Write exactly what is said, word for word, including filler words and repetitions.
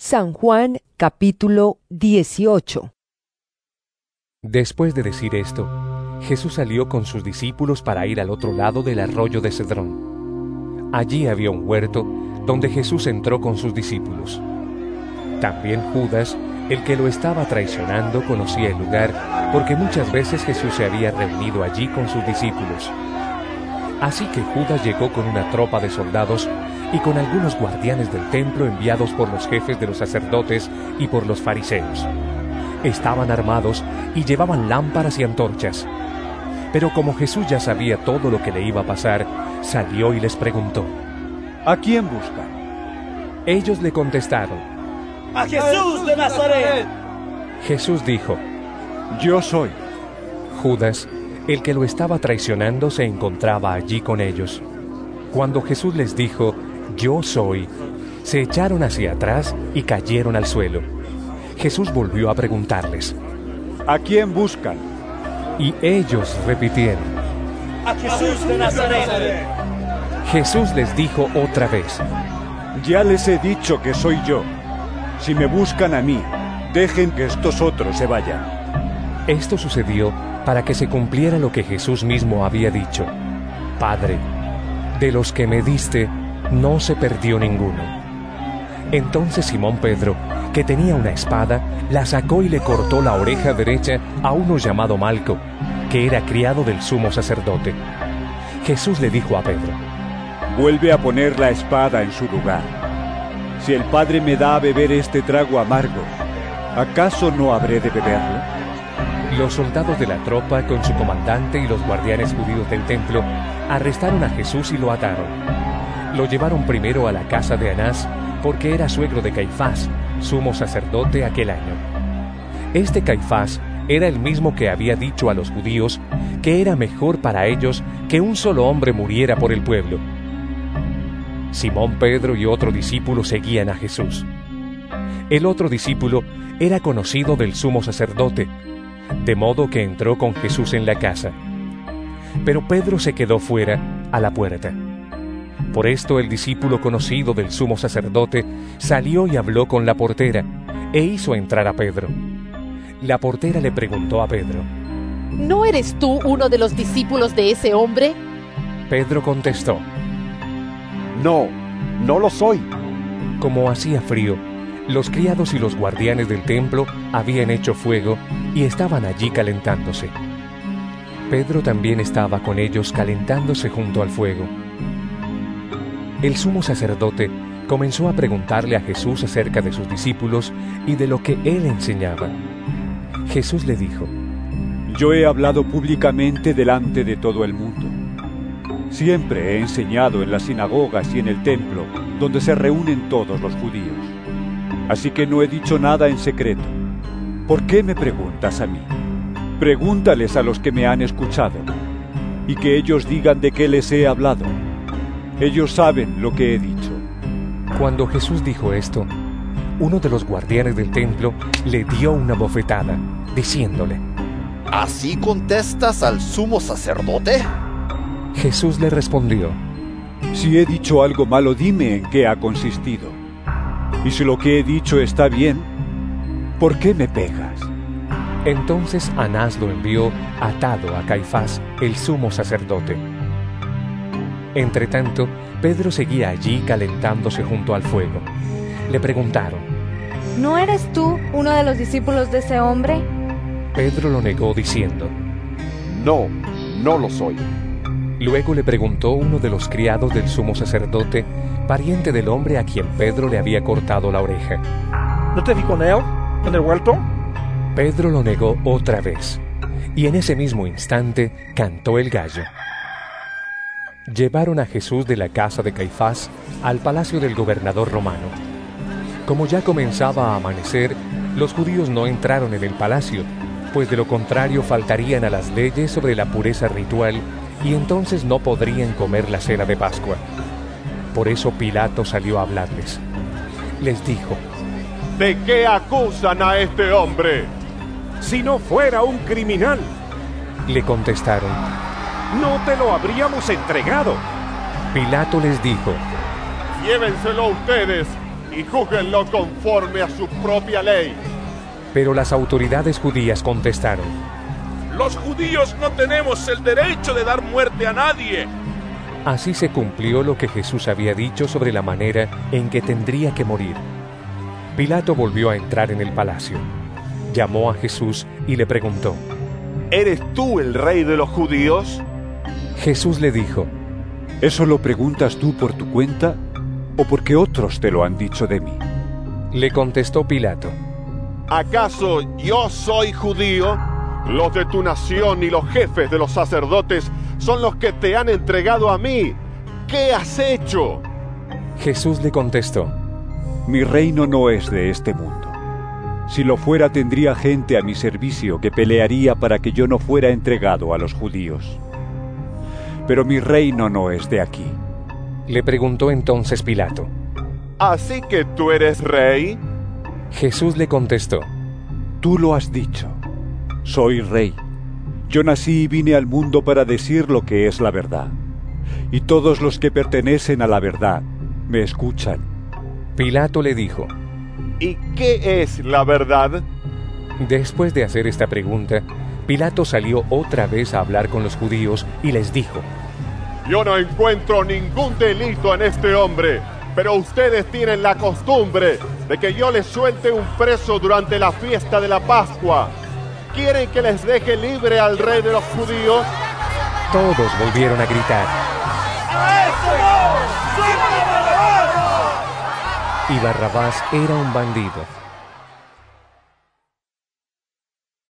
San Juan capítulo dieciocho. Después de decir esto, Jesús salió con sus discípulos para ir al otro lado del arroyo de Cedrón. Allí había un huerto donde Jesús entró con sus discípulos. También Judas, el que lo estaba traicionando, conocía el lugar porque muchas veces Jesús se había reunido allí con sus discípulos. Así que Judas llegó con una tropa de soldados y con algunos guardianes del templo enviados por los jefes de los sacerdotes y por los fariseos. Estaban armados y llevaban lámparas y antorchas. Pero como Jesús ya sabía todo lo que le iba a pasar, salió y les preguntó: ¿A quién buscan? Ellos le contestaron: ¡A Jesús de Nazaret! Jesús dijo: Yo soy. Judas, el que lo estaba traicionando, se encontraba allí con ellos. Cuando Jesús les dijo: Yo soy, se echaron hacia atrás y cayeron al suelo. Jesús volvió a preguntarles: ¿A quién buscan? Y ellos repitieron: ¡A Jesús de Nazaret! Jesús les dijo otra vez: Ya les he dicho que soy yo. Si me buscan a mí, dejen que estos otros se vayan. Esto sucedió para que se cumpliera lo que Jesús mismo había dicho: Padre, de los que me diste, no se perdió ninguno. Entonces Simón Pedro, que tenía una espada, la sacó y le cortó la oreja derecha a uno llamado Malco, que era criado del sumo sacerdote. Jesús le dijo a Pedro: Vuelve a poner la espada en su lugar. Si el Padre me da a beber este trago amargo, ¿acaso no habré de beberlo? Los soldados de la tropa, con su comandante y los guardianes judíos del templo, arrestaron a Jesús y lo ataron. Lo llevaron primero a la casa de Anás, porque era suegro de Caifás, sumo sacerdote aquel año. Este Caifás era el mismo que había dicho a los judíos que era mejor para ellos que un solo hombre muriera por el pueblo. Simón Pedro y otro discípulo seguían a Jesús. El otro discípulo era conocido del sumo sacerdote, de modo que entró con Jesús en la casa. Pero Pedro se quedó fuera, a la puerta. Por esto el discípulo conocido del sumo sacerdote salió y habló con la portera, e hizo entrar a Pedro. La portera le preguntó a Pedro: ¿No eres tú uno de los discípulos de ese hombre? Pedro contestó: No, no lo soy. Como hacía frío, los criados y los guardianes del templo habían hecho fuego y estaban allí calentándose. Pedro también estaba con ellos calentándose junto al fuego. El sumo sacerdote comenzó a preguntarle a Jesús acerca de sus discípulos y de lo que él enseñaba. Jesús le dijo: Yo he hablado públicamente delante de todo el mundo. Siempre he enseñado en las sinagogas y en el templo, donde se reúnen todos los judíos. Así que no he dicho nada en secreto. ¿Por qué me preguntas a mí? Pregúntales a los que me han escuchado, y que ellos digan de qué les he hablado. Ellos saben lo que he dicho. Cuando Jesús dijo esto, uno de los guardianes del templo le dio una bofetada, diciéndole: ¿Así contestas al sumo sacerdote? Jesús le respondió: Si he dicho algo malo, dime en qué ha consistido. Y si lo que he dicho está bien, ¿por qué me pegas? Entonces Anás lo envió atado a Caifás, el sumo sacerdote. Entretanto, Pedro seguía allí calentándose junto al fuego. Le preguntaron: ¿No eres tú uno de los discípulos de ese hombre? Pedro lo negó diciendo: No, no lo soy. Luego le preguntó uno de los criados del sumo sacerdote, pariente del hombre a quien Pedro le había cortado la oreja: ¿No te vi con él en el huerto? Pedro lo negó otra vez, y en ese mismo instante cantó el gallo. Llevaron a Jesús de la casa de Caifás al palacio del gobernador romano. Como ya comenzaba a amanecer, los judíos no entraron en el palacio, pues de lo contrario faltarían a las leyes sobre la pureza ritual y entonces no podrían comer la cena de Pascua. Por eso Pilato salió a hablarles. Les dijo: ¿De qué acusan a este hombre? Si no fuera un criminal, le contestaron, no te lo habríamos entregado. Pilato les dijo: Llévenselo ustedes y júzguenlo conforme a su propia ley. Pero las autoridades judías contestaron: Los judíos no tenemos el derecho de dar muerte a nadie. Así se cumplió lo que Jesús había dicho sobre la manera en que tendría que morir. Pilato volvió a entrar en el palacio. Llamó a Jesús y le preguntó: ¿Eres tú el rey de los judíos? Jesús le dijo: ¿Eso lo preguntas tú por tu cuenta o porque otros te lo han dicho de mí? Le contestó Pilato: ¿Acaso yo soy judío? Los de tu nación y los jefes de los sacerdotes son los que te han entregado a mí. ¿Qué has hecho? Jesús le contestó: Mi reino no es de este mundo. Si lo fuera, tendría gente a mi servicio que pelearía para que yo no fuera entregado a los judíos. Pero mi reino no es de aquí. Le preguntó entonces Pilato: ¿Así que tú eres rey? Jesús le contestó: Tú lo has dicho. Soy rey. Yo nací y vine al mundo para decir lo que es la verdad. Y todos los que pertenecen a la verdad me escuchan. Pilato le dijo: ¿Y qué es la verdad? Después de hacer esta pregunta, Pilato salió otra vez a hablar con los judíos y les dijo: Yo no encuentro ningún delito en este hombre, pero ustedes tienen la costumbre de que yo les suelte un preso durante la fiesta de la Pascua. ¿Quieren que les deje libre al rey de los judíos? Todos volvieron a gritar: y Barrabás era un bandido.